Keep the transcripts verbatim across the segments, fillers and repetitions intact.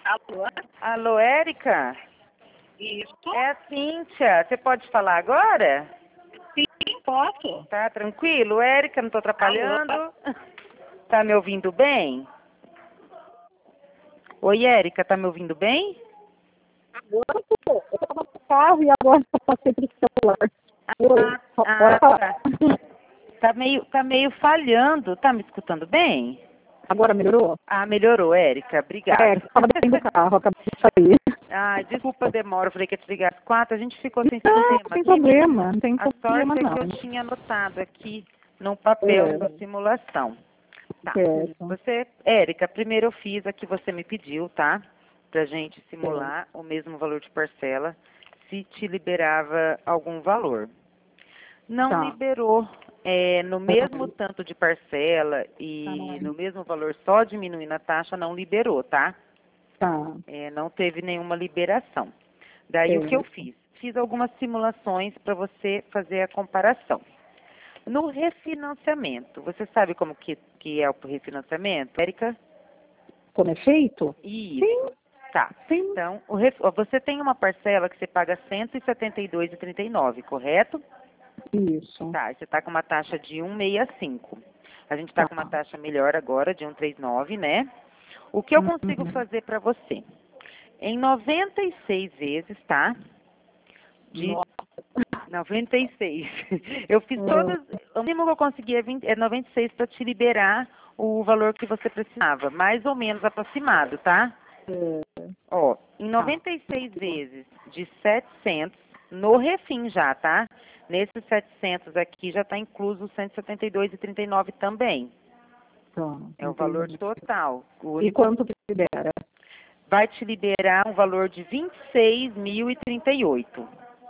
Alô? Alô, Érica? Isso? É a Cíntia. Você pode falar agora? Sim, posso. Tá tranquilo? Érica, não tô atrapalhando? Alô? Tá me ouvindo bem? Oi, Érica, tá me ouvindo bem? Agora, pô, eu tava no carro e agora eu passei pro celular. Oi, Ah, pode falar. tá. Tá meio, tá meio falhando. Tá me escutando bem? Agora melhorou? Ah, melhorou, Érica. Obrigada. É, eu tava dentro do carro, acabei de sair. Ah, desculpa a demora. Eu falei que ia te ligar às quatro. A gente ficou sem Não, sistema sem aqui. problema, não tem A problema sorte é não. que eu tinha anotado aqui no papel É. sua simulação. Tá. Certo. Você, Érica, primeiro eu fiz a que você me pediu, tá? Pra gente simular o mesmo valor de parcela, se te liberava algum valor. Não Tá. liberou é, no mesmo tanto de parcela Tá, e mãe. no mesmo valor, só diminuindo a taxa, não liberou, tá? Tá. É, não teve nenhuma liberação. Daí o que eu Certo. fiz? Fiz algumas simulações para você fazer a comparação. No refinanciamento, você sabe como que, que é o refinanciamento, Érica? Como é feito? Isso. Sim, Tá. sim. Então, o ref- ó, você tem uma parcela que você paga cento e setenta e dois reais e trinta e nove, correto? Isso. Tá, e você está com uma taxa de cento e sessenta e cinco. A gente está Tá. com uma taxa melhor agora, de cento e trinta e nove, né? O que eu consigo Uhum. fazer para você? Em noventa e seis vezes, tá? De Nossa. noventa e seis. Eu fiz todas. O mínimo que eu consegui é, vinte, é noventa e seis para te liberar o valor que você precisava. Mais ou menos aproximado, tá? É. Ó, em noventa e seis vezes de setecentos, no refim já, tá? Nesses setecentos aqui já está incluso cento e setenta e dois reais e trinta e nove também. Tá. É o valor Entendi. total. O E único quanto que libera? vai te liberar um valor de vinte e seis mil e trinta e oito.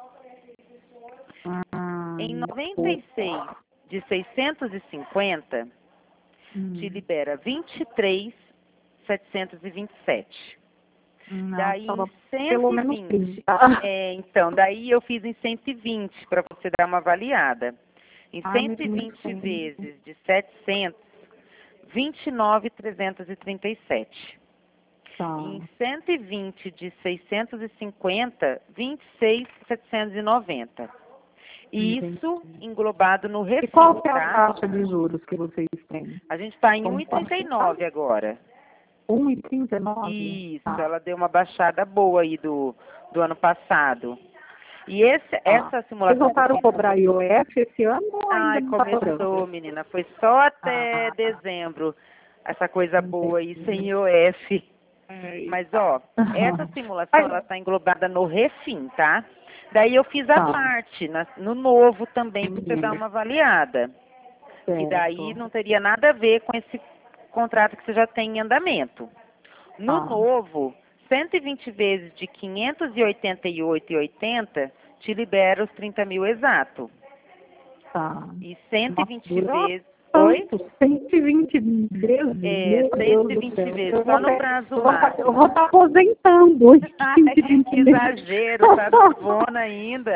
Ah, Em noventa e seis de seiscentos e cinquenta, te hum. libera vinte e três mil setecentos e vinte e sete. Não, Daí tava em cento pelo e menos vinte. trinta. É, então, daí eu fiz em cento e vinte para você dar uma avaliada. Em Ai, cento muito, e muito vinte bem. vezes de setecentos, vinte e nove mil trezentos e trinta e sete. Tá. Em cento e vinte de seiscentos e cinquenta, vinte e seis mil setecentos e noventa. Entendi. Isso englobado no E qual refim, que é a tá? taxa de juros que vocês têm? A gente está em Como pode ser? um vírgula trinta e nove agora. um vírgula trinta e nove? Isso, Tá. ela deu uma baixada boa aí do, do ano passado. E esse, Tá. essa Vocês simulação que eu voltaram a fiz. cobrar I O F esse ano ou ainda Ai, não está começou, cobrando? menina. Foi só até Ah, dezembro. Essa coisa boa aí, sem entendi. I O F. Mas, Eita. ó, essa simulação, Ai, ela está englobada no refim, tá? Daí eu fiz a tá. parte na- no novo também, para você dar Entendi. uma avaliada. Que daí Certo. não teria nada a ver com esse contrato que você já tem em andamento. No Tá. novo, cento e vinte vezes de quinhentos e oitenta e oito vírgula oitenta te libera os trinta mil exato. Tá. E cento e Nossa, vinte durou vezes... Oi? tanto, cento e vinte vezes, É, meu cento Deus e do vinte céu. vezes, Eu só vou no ter, prazo eu vou, tá- eu máximo. vou estar aposentando em Ai, cento e vinte que vezes. exagero, tá vivona ainda.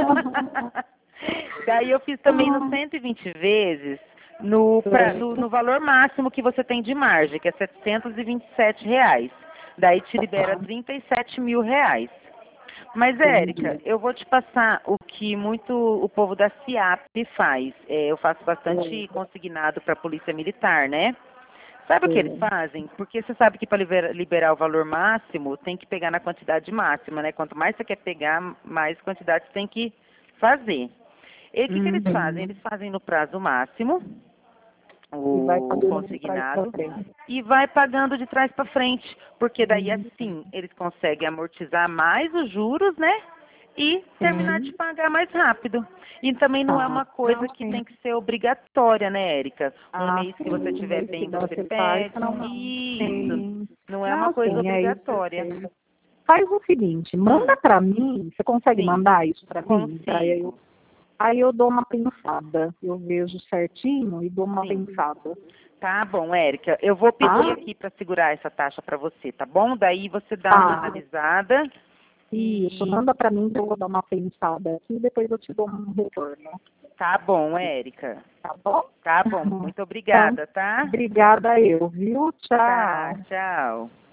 Daí eu fiz também no cento e vinte vezes no, pra- no, no valor máximo que você tem de margem, que é setecentos e vinte e sete reais. Daí te libera trinta e sete mil reais. Mas, Érica, Entendi. eu vou te passar o que muito o povo da SIAP faz. É, eu faço bastante consignado para a Polícia Militar, né? Sabe o que eles fazem? Porque você sabe que para liberar, liberar o valor máximo, tem que pegar na quantidade máxima, né? Quanto mais você quer pegar, mais quantidade você tem que fazer. E o que, que eles fazem? Uhum. Eles fazem no prazo máximo, E vai o pagando de trás para consignado, frente. e vai pagando de trás para frente. Porque daí Uhum. assim, eles conseguem amortizar mais os juros, né? E terminar de Sim. pagar mais rápido. E também não é Tá. uma coisa Não, que sim. tem que ser obrigatória, né, Érica? Um Ah, mês que você sim. estiver Mês que bem, dá, você você faz, pede. não, não. Isso. Sim. Não é uma Não, coisa sim, é isso que eu obrigatória. sei. Faz o seguinte, Hum, manda pra mim, você consegue sim, mandar isso pra mim? Aí eu, consigo. aí eu dou uma pensada, eu vejo certinho e dou uma Sim. pensada. Tá bom, Érica. Eu vou pedir Tá? aqui para segurar essa taxa para você, tá bom? Daí você dá uma Tá. analisada Isso, e manda pra mim que eu vou dar uma pensada aqui e depois eu te dou um retorno. tá bom, Érica. Tá bom? Tá bom. Muito Então, obrigada, tá? obrigada eu, viu? Tá, Tchau. tchau.